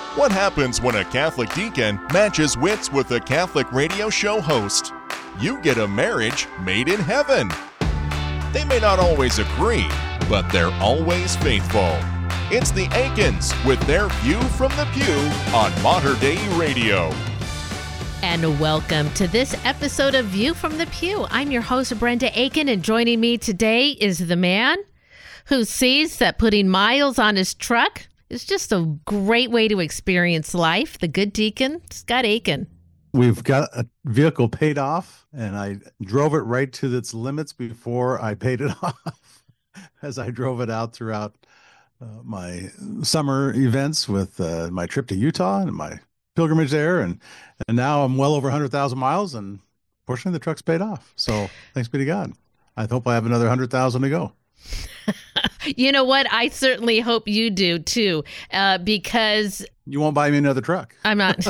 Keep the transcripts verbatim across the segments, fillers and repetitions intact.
What happens when a Catholic deacon matches wits with a Catholic radio show host? You get a marriage made in heaven. They may not always agree, but they're always faithful. It's the Aikens with their View from the Pew on Mater Dei Radio. And welcome to this episode of View from the Pew. I'm your host, Brenda Aiken, and joining me today is the man who sees that putting miles on his truck is just a great way to experience life. The good deacon, Scott Aiken. We've got a vehicle paid off, and I drove it right to its limits before I paid it off as I drove it out throughout uh, my summer events with uh, my trip to Utah and my pilgrimage there. And, and now I'm well over one hundred thousand miles, and fortunately the truck's paid off. So thanks be to God. I hope I have another one hundred thousand to go. You know what? I certainly hope you do, too, uh, because... You won't buy me another truck. I'm not...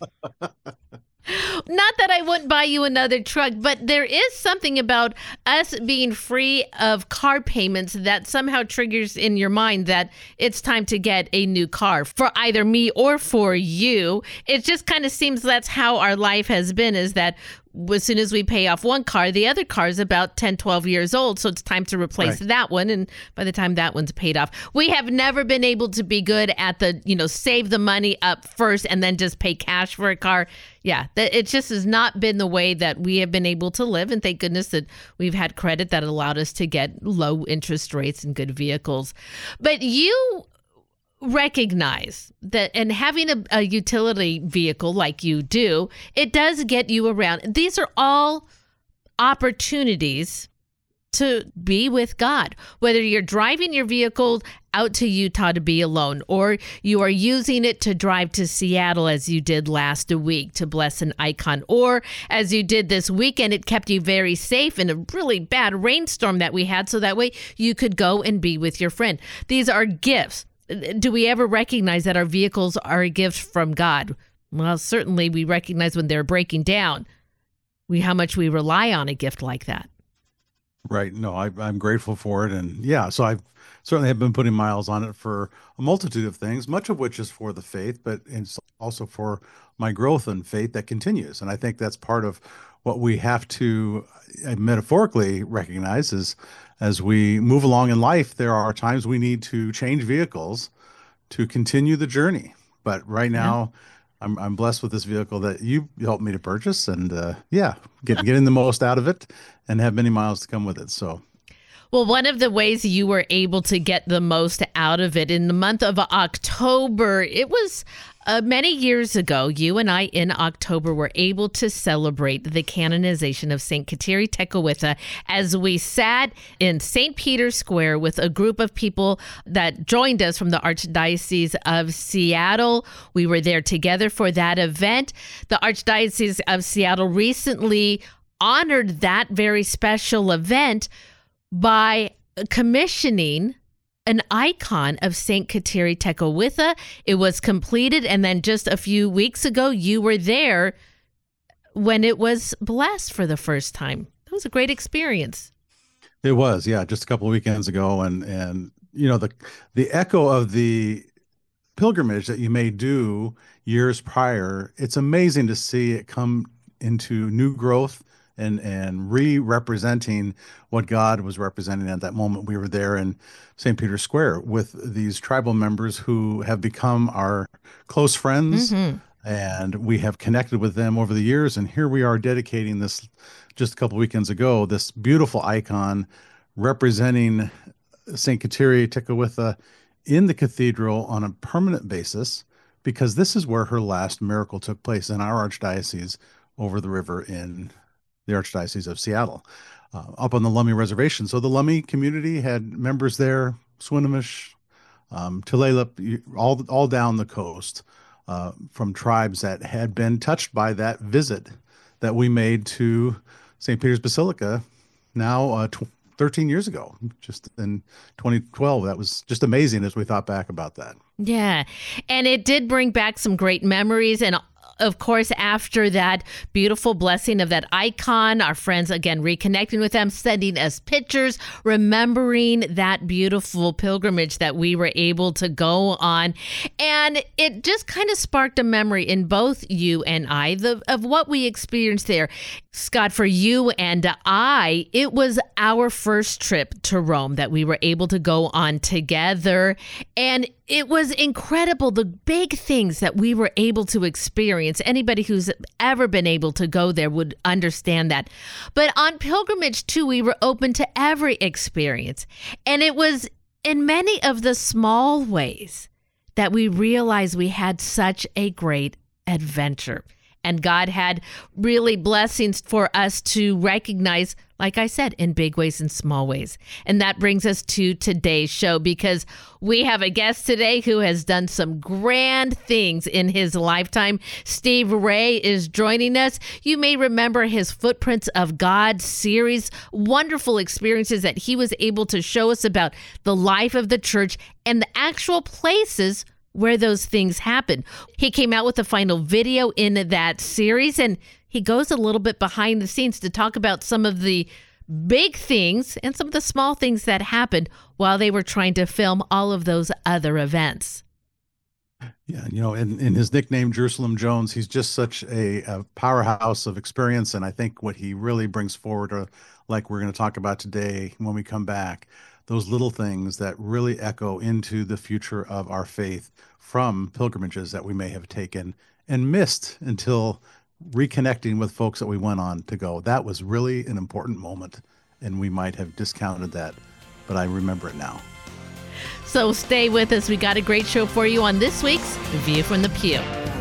Not that I wouldn't buy you another truck, but there is something about us being free of car payments that somehow triggers in your mind that it's time to get a new car for either me or for you. It just kind of seems that's how our life has been, is that as soon as we pay off one car, the other car is about ten, twelve years old. So it's time to replace right. that one. And by the time that one's paid off, we have never been able to be good at the, you know, save the money up first and then just pay cash for a car. Yeah, that it just has not been the way that we have been able to live. And thank goodness that we've had credit that allowed us to get low interest rates and good vehicles. But you recognize that, and having a, a utility vehicle like you do, it does get you around. These are all opportunities to be with God, whether you're driving your vehicle out to Utah to be alone, or you are using it to drive to Seattle as you did last week to bless an icon, or as you did this weekend, it kept you very safe in a really bad rainstorm that we had, so that way you could go and be with your friend. These are gifts. Do we ever recognize that our vehicles are a gift from God? Well, certainly we recognize when they're breaking down, we how much we rely on a gift like that. Right. No, I, I'm grateful for it. And yeah, so I've certainly have been putting miles on it for a multitude of things, much of which is for the faith, but it's also for my growth in faith that continues. And I think that's part of what we have to uh, metaphorically recognize is as we move along in life, there are times we need to change vehicles to continue the journey. But right now, yeah. I'm I'm blessed with this vehicle that you helped me to purchase, and uh, yeah, get, getting the most out of it and have many miles to come with it. So. Well, one of the ways you were able to get the most out of it in the month of October, it was uh, many years ago, you and I in October were able to celebrate the canonization of Saint Kateri Tekakwitha as we sat in Saint Peter's Square with a group of people that joined us from the Archdiocese of Seattle. We were there together for that event. The Archdiocese of Seattle recently honored that very special event by commissioning an icon of Saint Kateri Tekakwitha. It was completed, and then just a few weeks ago, you were there when it was blessed for the first time. That was a great experience. It was, yeah, just a couple of weekends ago, and and you know the the echo of the pilgrimage that you may do years prior. It's amazing to see it come into new growth and and re-representing what God was representing at that moment. We were there in Saint Peter's Square with these tribal members who have become our close friends, mm-hmm. and we have connected with them over the years. And here we are dedicating this just a couple weekends ago, this beautiful icon representing Saint Kateri Tekakwitha in the cathedral on a permanent basis, because this is where her last miracle took place in our archdiocese over the river in the Archdiocese of Seattle, uh, up on the Lummi Reservation. So the Lummi community had members there, Swinomish, um, Tulalip, all all down the coast, uh, from tribes that had been touched by that visit that we made to Saint Peter's Basilica now uh, tw- thirteen years ago, just in twenty twelve. That was just amazing as we thought back about that. Yeah, and it did bring back some great memories, and of course, after that beautiful blessing of that icon, our friends, again, reconnecting with them, sending us pictures, remembering that beautiful pilgrimage that we were able to go on. And it just kind of sparked a memory in both you and I the, of what we experienced there. Scott, for you and I, it was our first trip to Rome that we were able to go on together. And it was incredible, the big things that we were able to experience. Anybody who's ever been able to go there would understand that. But on pilgrimage, too, we were open to every experience. And it was in many of the small ways that we realized we had such a great adventure. And God had really blessings for us to recognize, like I said, in big ways and small ways. And that brings us to today's show, because we have a guest today who has done some grand things in his lifetime. Steve Ray is joining us. You may remember his Footprints of God series, wonderful experiences that he was able to show us about the life of the church and the actual places where those things happen. He came out with the final video in that series, and he goes a little bit behind the scenes to talk about some of the big things and some of the small things that happened while they were trying to film all of those other events. Yeah, you know, in, in his nickname, Jerusalem Jones, he's just such a, a powerhouse of experience. And I think what he really brings forward, are, like we're going to talk about today when we come back, those little things that really echo into the future of our faith from pilgrimages that we may have taken and missed until reconnecting with folks that we went on to go. That was really an important moment, and we might have discounted that, but I remember it now. So stay with us. We got a great show for you on this week's View from the Pew.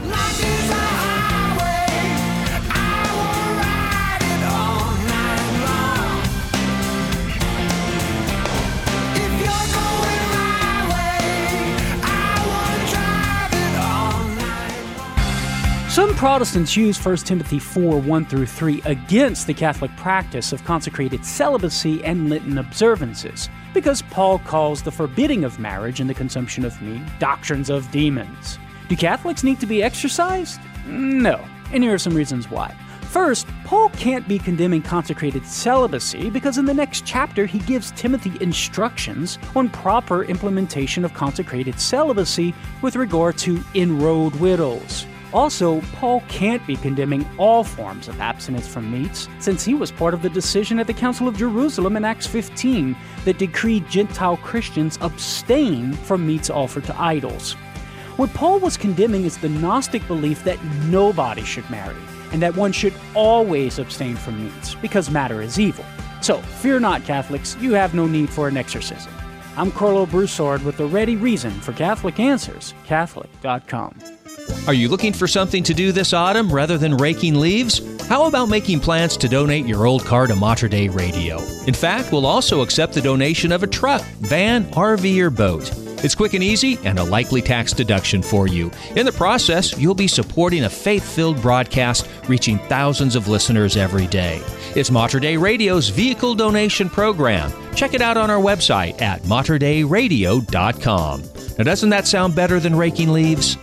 Some Protestants use First Timothy four, one through three against the Catholic practice of consecrated celibacy and Lenten observances, because Paul calls the forbidding of marriage and the consumption of meat doctrines of demons. Do Catholics need to be exorcised? No, and here are some reasons why. First, Paul can't be condemning consecrated celibacy because in the next chapter he gives Timothy instructions on proper implementation of consecrated celibacy with regard to enrolled widows. Also, Paul can't be condemning all forms of abstinence from meats, since he was part of the decision at the Council of Jerusalem in Acts fifteen that decreed Gentile Christians abstain from meats offered to idols. What Paul was condemning is the Gnostic belief that nobody should marry, and that one should always abstain from meats, because matter is evil. So, fear not, Catholics, you have no need for an exorcism. I'm Carlo Broussard with the ready reason for Catholic Answers, Catholic dot com. Are you looking for something to do this autumn rather than raking leaves? How about making plans to donate your old car to Mater Dei Radio? In fact, we'll also accept the donation of a truck, van, R V, or boat. It's quick and easy and a likely tax deduction for you. In the process, you'll be supporting a faith-filled broadcast reaching thousands of listeners every day. It's Mater Dei Radio's vehicle donation program. Check it out on our website at mater dei radio dot com. Now, doesn't that sound better than raking leaves?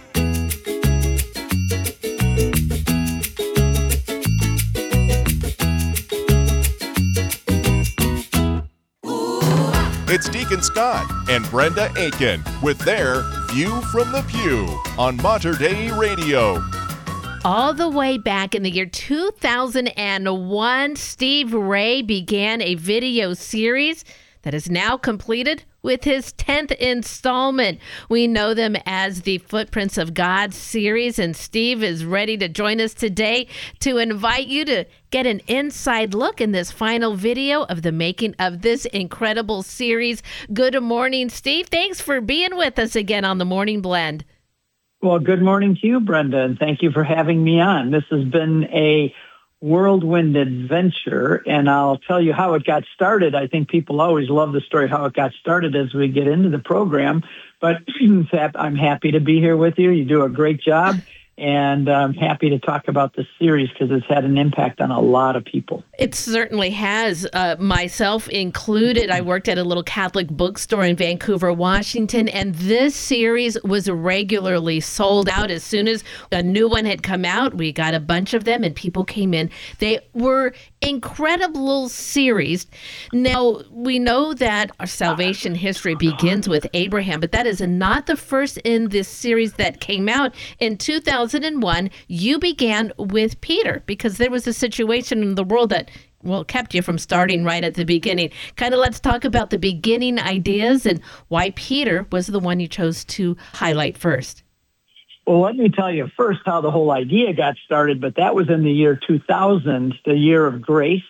It's Deacon Scott and Brenda Aiken with their View from the Pew on Mater Dei Radio. All the way back in the year two thousand one, Steve Ray began a video series that is now completed with his tenth installment. We know them as the Footprints of God series, and Steve is ready to join us today to invite you to get an inside look in this final video of the making of this incredible series. Good morning, Steve. Thanks for being with us again on the Morning Blend. Well, good morning to you, Brenda, and thank you for having me on. This has been a whirlwind adventure, and I'll tell you how it got started. I think people always love the story how it got started as we get into the program, but in fact, I'm happy to be here with you. You do a great job, And I'm happy to talk about this series because it's had an impact on a lot of people. It certainly has, uh, myself included. I worked at a little Catholic bookstore in Vancouver, Washington, and this series was regularly sold out. As soon as a new one had come out, we got a bunch of them and people came in. They were incredible series. Now, we know that our salvation history begins with Abraham, but that is not the first in this series that came out. In two thousand one, you began with Peter because there was a situation in the world that, well, kept you from starting right at the beginning. Kind of let's talk about the beginning ideas and why Peter was the one you chose to highlight first. Well, let me tell you first how the whole idea got started, but that was in the year two thousand, the year of grace.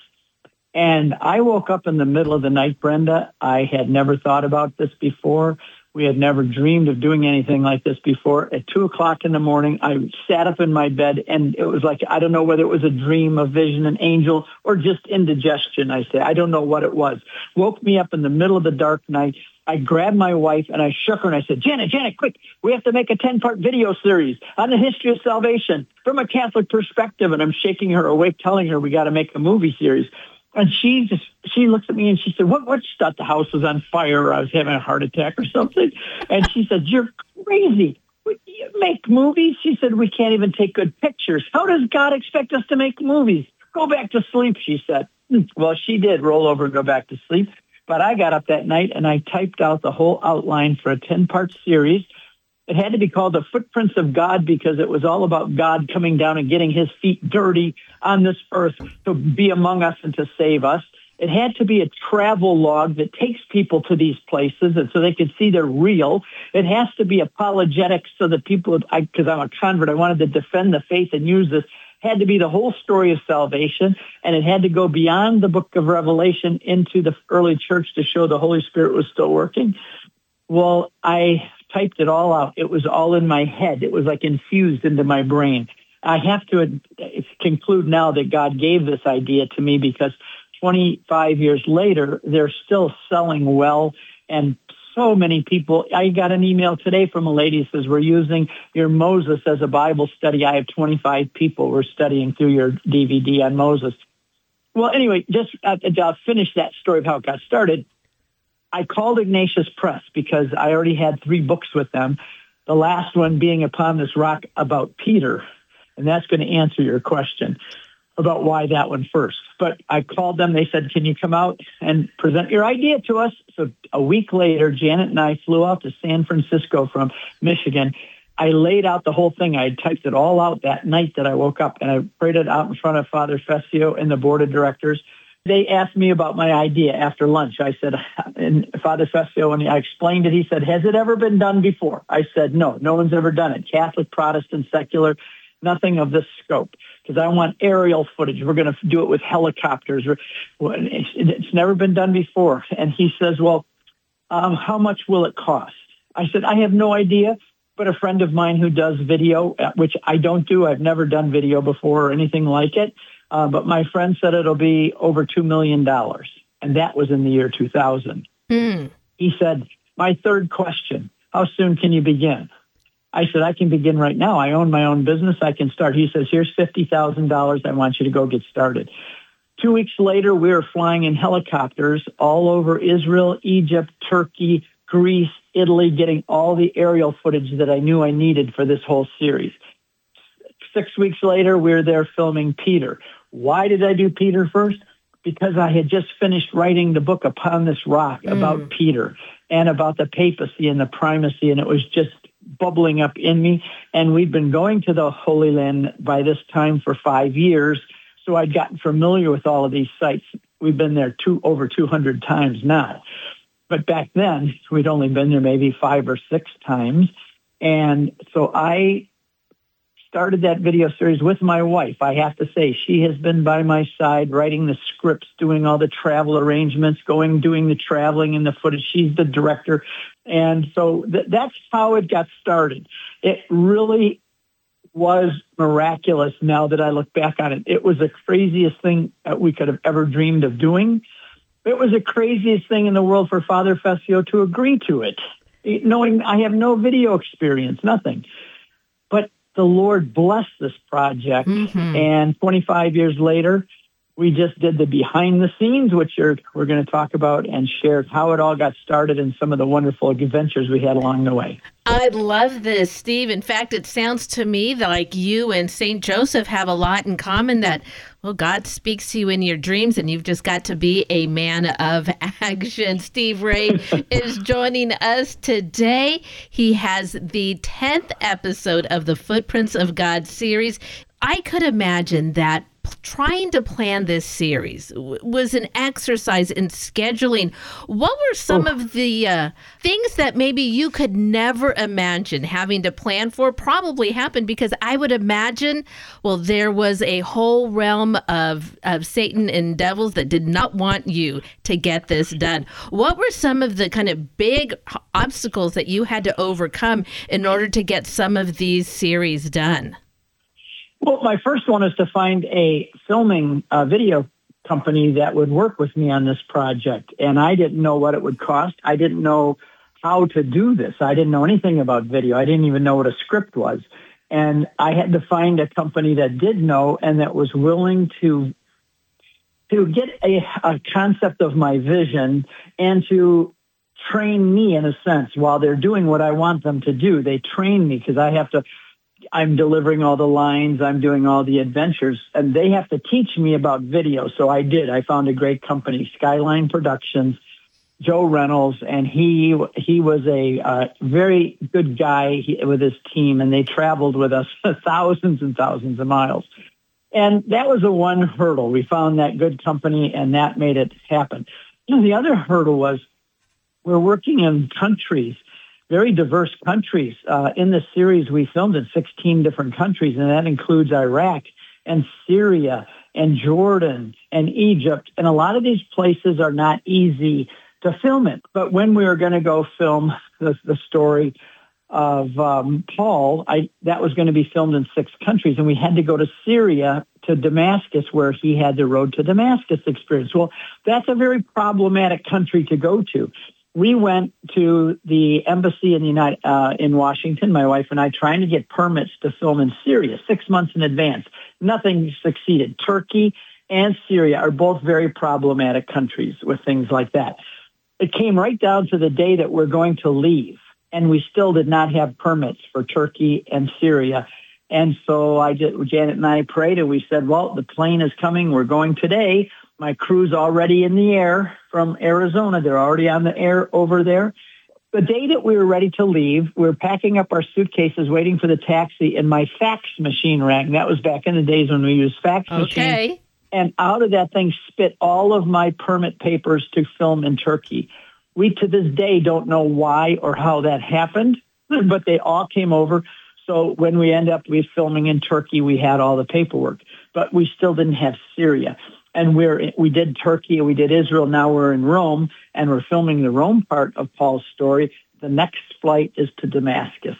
And I woke up in the middle of the night, Brenda. I had never thought about this before. We had never dreamed of doing anything like this before. At two o'clock in the morning, I sat up in my bed, and it was like, I don't know whether it was a dream, a vision, an angel, or just indigestion, I say. I don't know what it was. Woke me up in the middle of the dark night. I grabbed my wife, and I shook her, and I said, Janet, Janet, quick, we have to make a ten-part video series on the history of salvation from a Catholic perspective. And I'm shaking her awake, telling her we got to make a movie series. And she just, she looks at me and she said, what, what? She thought the house was on fire or I was having a heart attack or something. And she said, you're crazy. We, you make movies? She said, we can't even take good pictures. How does God expect us to make movies? Go back to sleep, she said. Well, she did roll over and go back to sleep. But I got up that night and I typed out the whole outline for a ten-part series. It had to be called The Footprints of God because it was all about God coming down and getting his feet dirty on this earth to be among us and to save us. It had to be a travel log that takes people to these places and so they could see they're real. It has to be apologetics so that people, because I'm a convert, I wanted to defend the faith and use this. It had to be the whole story of salvation, and it had to go beyond the book of Revelation into the early church to show the Holy Spirit was still working. Well, I typed it all out. It was all in my head. It was like infused into my brain. I have to conclude now that God gave this idea to me because twenty-five years later, they're still selling well. And so many people, I got an email today from a lady who says, we're using your Moses as a Bible study. I have twenty-five people we're studying through your D V D on Moses. Well, anyway, just uh, I'll finish that story of how it got started. I called Ignatius Press because I already had three books with them, the last one being Upon This Rock about Peter. And that's going to answer your question about why that one first. But I called them. They said, can you come out and present your idea to us? So a week later, Janet and I flew out to San Francisco from Michigan. I laid out the whole thing. I had typed it all out that night that I woke up, and I prayed it out in front of Father Fessio and the board of directors. They asked me about my idea after lunch. I said, and Father Fessio, when I explained it, he said, has it ever been done before? I said, no, no one's ever done it. Catholic, Protestant, secular, nothing of this scope. Because I want aerial footage. We're going to do it with helicopters. It's never been done before. And he says, well, um, how much will it cost? I said, I have no idea. But a friend of mine who does video, which I don't do, I've never done video before or anything like it. Uh, but my friend said it'll be over two million dollars. And that was in the year two thousand. Mm. He said, my third question, how soon can you begin? I said, I can begin right now. I own my own business. I can start. He says, here's fifty thousand dollars. I want you to go get started. Two weeks later, we were flying in helicopters all over Israel, Egypt, Turkey, Greece, Italy, getting all the aerial footage that I knew I needed for this whole series. Six weeks later, we were there filming Peter. Why did I do Peter first? Because I had just finished writing the book Upon This Rock about mm. Peter and about the papacy and the primacy, and it was just bubbling up in me. And we'd been going to the Holy Land by this time for five years, so I'd gotten familiar with all of these sites. We've been there two over two hundred times now. But back then, we'd only been there maybe five or six times. And so I started that video series with my wife. I have to say, she has been by my side writing the scripts, doing all the travel arrangements, going, doing the traveling and the footage. She's the director. And so th- that's how it got started. It really was miraculous now that I look back on it. It was the craziest thing that we could have ever dreamed of doing. It was the craziest thing in the world for Father Fessio to agree to it, knowing I have no video experience, nothing. But the Lord blessed this project. Mm-hmm. And twenty-five years later, we just did the behind the scenes, which are, we're going to talk about, and share how it all got started and some of the wonderful adventures we had along the way. I love this, Steve. In fact, it sounds to me that like you and Saint Joseph have a lot in common, that, well, God speaks to you in your dreams and you've just got to be a man of action. Steve Ray is joining us today. He has the tenth episode of the Footprints of God series. I could imagine that trying to plan this series w- was an exercise in scheduling. What were some oh. of the uh, things that maybe you could never imagine having to plan for? Probably happened because I would imagine, well, there was a whole realm of, of Satan and devils that did not want you to get this done. What were some of the kind of big obstacles that you had to overcome in order to get some of these series done? Well, my first one is to find a filming uh, video company that would work with me on this project. And I didn't know what it would cost. I didn't know how to do this. I didn't know anything about video. I didn't even know what a script was. And I had to find a company that did know and that was willing to to get a, a concept of my vision and to train me in a sense while they're doing what I want them to do. They train me because I have to I'm delivering all the lines, I'm doing all the adventures, and they have to teach me about video. So I did. I found a great company, Skyline Productions, Joe Reynolds, and he he was a uh, very good guy he, with his team, and they traveled with us thousands and thousands of miles. And that was the one hurdle. We found that good company, and that made it happen. You know, the other hurdle was we're working in countries, very diverse countries. Uh, in the series, we filmed in sixteen different countries, and that includes Iraq and Syria and Jordan and Egypt. And a lot of these places are not easy to film it. But when we were going to go film the, the story of um, Paul, I, that was going to be filmed in six countries, and we had to go to Syria, to Damascus, where he had the Road to Damascus experience. Well, that's a very problematic country to go to. We went to the embassy in the United, uh, in Washington, my wife and I, trying to get permits to film in Syria six months in advance. Nothing succeeded. Turkey and Syria are both very problematic countries with things like that. It came right down to the day that we're going to leave, and we still did not have permits for Turkey and Syria. And so I did, Janet and I prayed, and we said, well, the plane is coming. We're going today. My crew's already in the air from Arizona. They're already on the air over there. The day that we were ready to leave, we were packing up our suitcases, waiting for the taxi, and my fax machine rang. That was back in the days when we used fax okay. machines. And out of that thing spit all of my permit papers to film in Turkey. We, to this day, don't know why or how that happened, but they all came over. So when we end up we filming in Turkey, we had all the paperwork, but we still didn't have Syria. And we're, we did Turkey, we did Israel, now we're in Rome, and we're filming the Rome part of Paul's story. The next flight is to Damascus,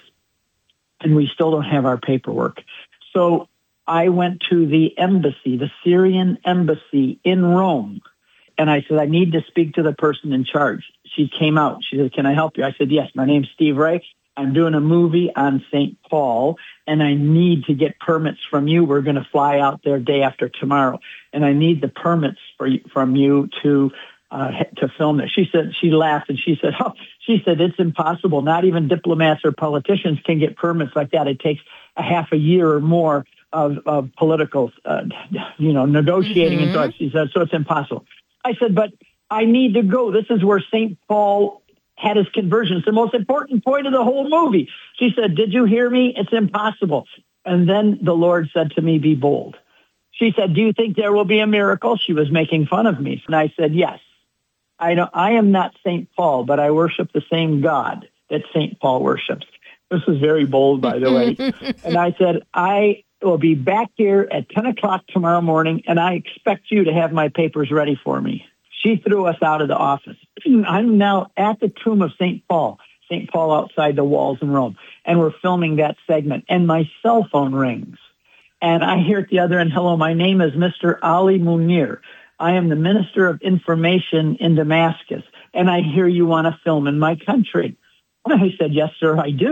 and we still don't have our paperwork. So I went to the embassy, the Syrian embassy in Rome, and I said, I need to speak to the person in charge. She came out. She said, can I help you? I said, yes, my name's Steve Ray. I'm doing a movie on Saint Paul, and I need to get permits from you. We're going to fly out there day after tomorrow, and I need the permits for you, from you to uh, to film it. She said, she laughed, and she said, oh, she said, it's impossible. Not even diplomats or politicians can get permits like that. It takes a half a year or more of, of political, uh, you know, negotiating. Mm-hmm. And so she said, so it's impossible. I said, but I need to go. This is where Saint Paul had his conversion. It's the most important point of the whole movie. She said, did you hear me? It's impossible. And then the Lord said to me, be bold. She said, do you think there will be a miracle? She was making fun of me. And I said, yes. I know I am not Saint Paul, but I worship the same God that Saint Paul worships. This was very bold, by the way. And I said, I will be back here at ten o'clock tomorrow morning, and I expect you to have my papers ready for me. She threw us out of the office. I'm now at the tomb of Saint Paul, Saint Paul outside the walls in Rome, and we're filming that segment, and my cell phone rings. And I hear at the other end, hello, my name is Mister Ali Munir. I am the Minister of Information in Damascus, and I hear you want to film in my country. And I said, yes, sir, I do.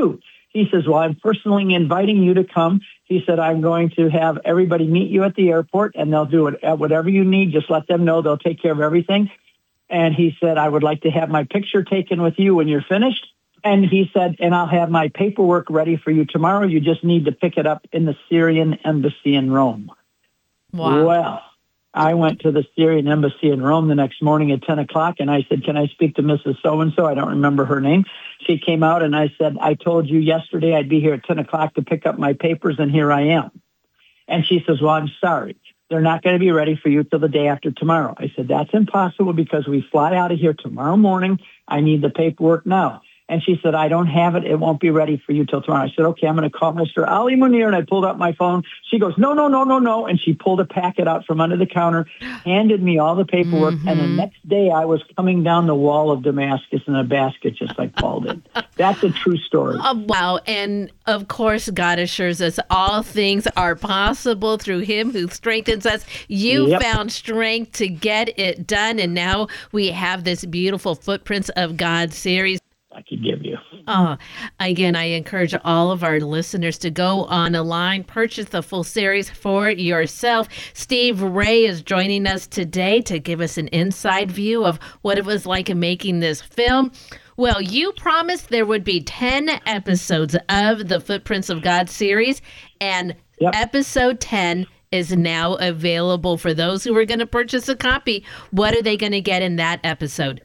He says, well, I'm personally inviting you to come. He said, I'm going to have everybody meet you at the airport, and they'll do it whatever you need. Just let them know. They'll take care of everything. And he said, I would like to have my picture taken with you when you're finished. And he said, and I'll have my paperwork ready for you tomorrow. You just need to pick it up in the Syrian embassy in Rome. Wow. Well, I went to the Syrian embassy in Rome the next morning at ten o'clock, and I said, can I speak to Missus So-and-so? I don't remember her name. She came out, and I said, I told you yesterday I'd be here at ten o'clock to pick up my papers, and here I am. And she says, well, I'm sorry. They're not going to be ready for you till the day after tomorrow. I said, that's impossible because we fly out of here tomorrow morning. I need the paperwork now. And she said, I don't have it. It won't be ready for you till tomorrow. I said, okay, I'm going to call Mister Ali Munir. And I pulled out my phone. She goes, no, no, no, no, no. And she pulled a packet out from under the counter, handed me all the paperwork. Mm-hmm. And the next day I was coming down the wall of Damascus in a basket, just like Paul did. That's a true story. Oh, wow. And of course, God assures us all things are possible through him who strengthens us. You yep. found strength to get it done. And now we have this beautiful Footprints of God series I could give you. Oh, again, I encourage all of our listeners to go on a line, purchase the full series for yourself. Steve Ray is joining us today to give us an inside view of what it was like in making this film. Well, you promised there would be ten episodes of the Footprints of God series, and yep. episode ten is now available for those who are going to purchase a copy. What are they going to get in that episode?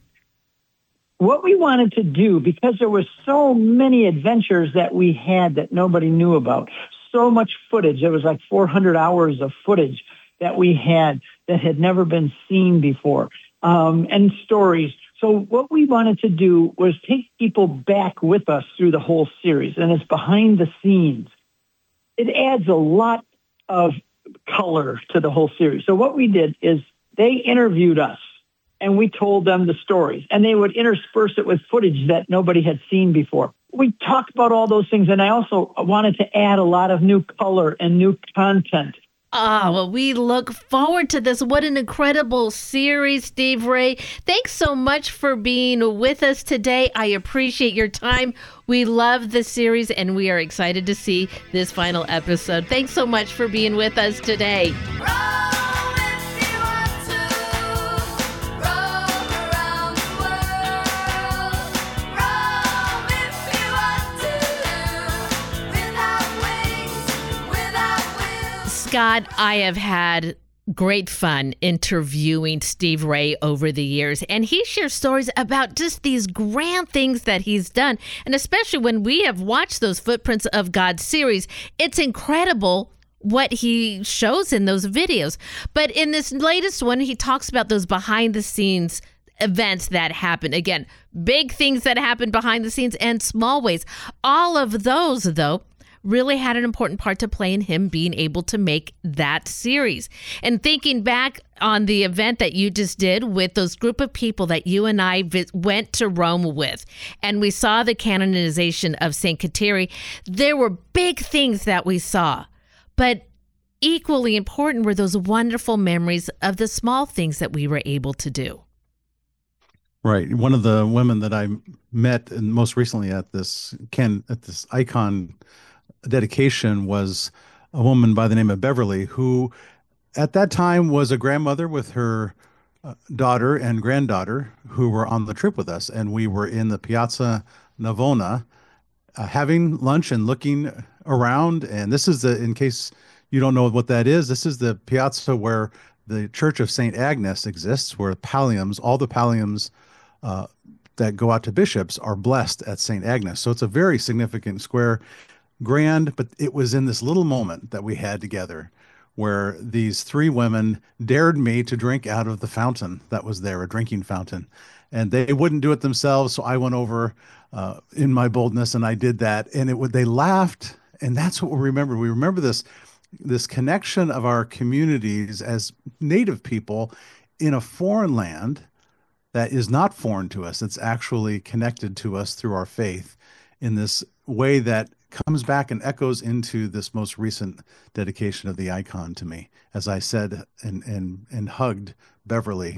What we wanted to do, because there were so many adventures that we had that nobody knew about, so much footage, there was like four hundred hours of footage that we had that had never been seen before, um, and stories. So what we wanted to do was take people back with us through the whole series, and it's behind the scenes. It adds a lot of color to the whole series. So what we did is they interviewed us, and we told them the stories, and they would intersperse it with footage that nobody had seen before. We talked about all those things, and I also wanted to add a lot of new color and new content. Ah, oh, well, we look forward to this. What an incredible series, Steve Ray. Thanks so much for being with us today. I appreciate your time. We love the series, and we are excited to see this final episode. Thanks so much for being with us today. Scott, I have had great fun interviewing Steve Ray over the years, and he shares stories about just these grand things that he's done. And especially when we have watched those Footprints of God series, it's incredible what he shows in those videos. But in this latest one, he talks about those behind the scenes events that happen. Again, big things that happen behind the scenes and small ways. All of those, though, really had an important part to play in him being able to make that series. And thinking back on the event that you just did with those group of people that you and I vi- went to Rome with, and we saw the canonization of Saint Kateri, there were big things that we saw. But equally important were those wonderful memories of the small things that we were able to do. Right. One of the women that I met and most recently at this can at this icon dedication was a woman by the name of Beverly, who at that time was a grandmother with her uh, daughter and granddaughter who were on the trip with us. And we were in the Piazza Navona uh, having lunch and looking around. And this is the, in case you don't know what that is, this is the piazza where the Church of Saint Agnes exists, where palliums, all the palliums uh, that go out to bishops are blessed at Saint Agnes. So it's a very significant square. Grand, but it was in this little moment that we had together where these three women dared me to drink out of the fountain that was there, a drinking fountain, and they wouldn't do it themselves. So I went over uh, in my boldness and I did that, and it would, they laughed. And that's what we remember. We remember this, this connection of our communities as native people in a foreign land that is not foreign to us. It's actually connected to us through our faith in this way that comes back and echoes into this most recent dedication of the icon to me. As I said and and and hugged Beverly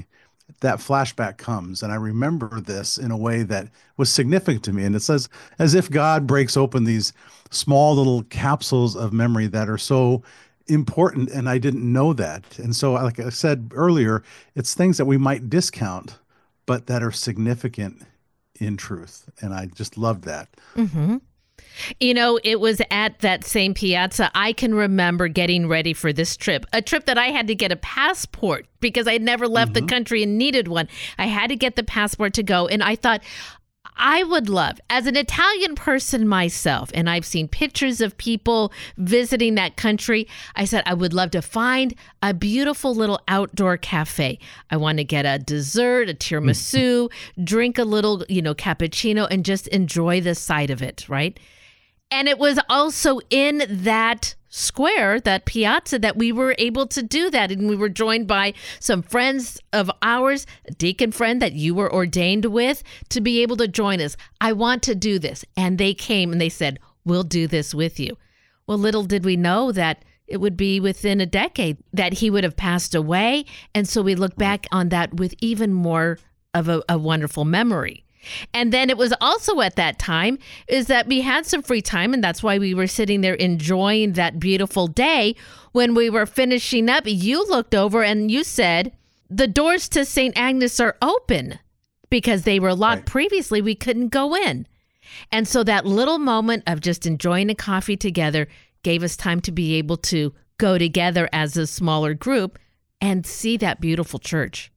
that flashback comes, and I remember this in a way that was significant to me. And it says, as if God breaks open these small little capsules of memory that are so important, and I didn't know that. And so, like I said earlier, it's things that we might discount, but that are significant in truth. And I just loved that. Mm-hmm. You know, it was at that same piazza, I can remember getting ready for this trip, a trip that I had to get a passport because I had never left mm-hmm. the country and needed one. I had to get the passport to go. And I thought, I would love, as an Italian person myself, and I've seen pictures of people visiting that country, I said, I would love to find a beautiful little outdoor cafe. I want to get a dessert, a tiramisu, drink a little, you know, cappuccino, and just enjoy the sight of it, right? And it was also in that square, that piazza, that we were able to do that. And we were joined by some friends of ours, a deacon friend that you were ordained with, to be able to join us. I want to do this. And they came and they said, we'll do this with you. Well, little did we know that it would be within a decade that he would have passed away. And so we look back on that with even more of a, a wonderful memory. And then it was also at that time is that we had some free time, and that's why we were sitting there enjoying that beautiful day. When we were finishing up, you looked over and you said, the doors to Saint Agnes are open, because they were locked right. Previously. We couldn't go in. And so that little moment of just enjoying a coffee together gave us time to be able to go together as a smaller group and see that beautiful church.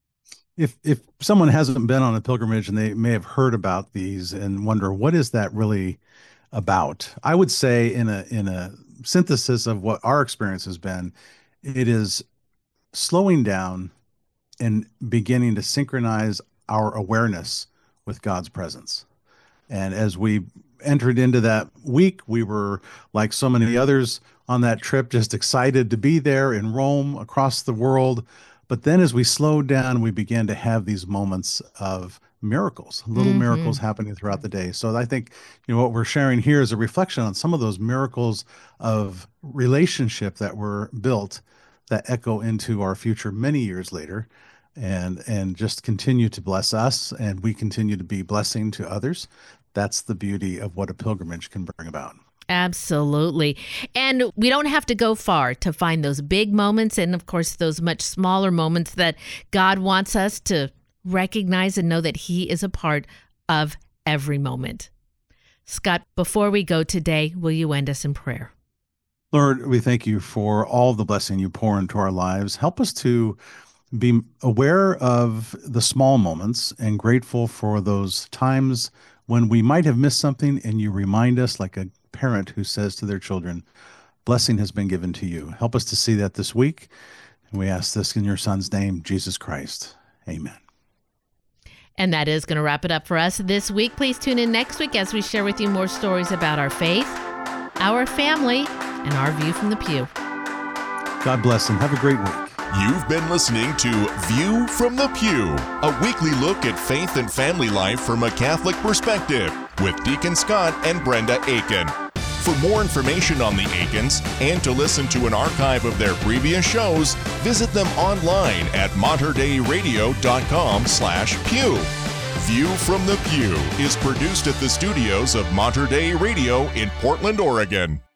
If if someone hasn't been on a pilgrimage and they may have heard about these and wonder, what is that really about? I would say in a in a synthesis of what our experience has been, it is slowing down and beginning to synchronize our awareness with God's presence. And as we entered into that week, we were, like so many others on that trip, just excited to be there in Rome, across the world. But then as we slowed down, we began to have these moments of miracles, little mm-hmm. miracles happening throughout the day. So I think, you know, what we're sharing here is a reflection on some of those miracles of relationship that were built that echo into our future many years later, and and just continue to bless us, and we continue to be blessing to others. That's the beauty of what a pilgrimage can bring about. Absolutely. And we don't have to go far to find those big moments, and of course those much smaller moments that God wants us to recognize and know that He is a part of every moment. Scott, before we go today, will you end us in prayer? Lord, we thank you for all the blessing you pour into our lives. Help us to be aware of the small moments and grateful for those times when we might have missed something, and you remind us, like a parent who says to their children, blessing has been given to you. Help us to see that this week. And we ask this in your Son's name, Jesus Christ. Amen. And that is going to wrap it up for us this week. Please tune in next week as we share with you more stories about our faith, our family, and our view from the pew. God bless and have a great week. You've been listening to View from the Pew, a weekly look at faith and family life from a Catholic perspective with Deacon Scott and Brenda Aiken. For more information on the Aikens and to listen to an archive of their previous shows, visit them online at materdeiradio.com slash pew. View from the Pew is produced at the studios of Mater Dei Radio in Portland, Oregon.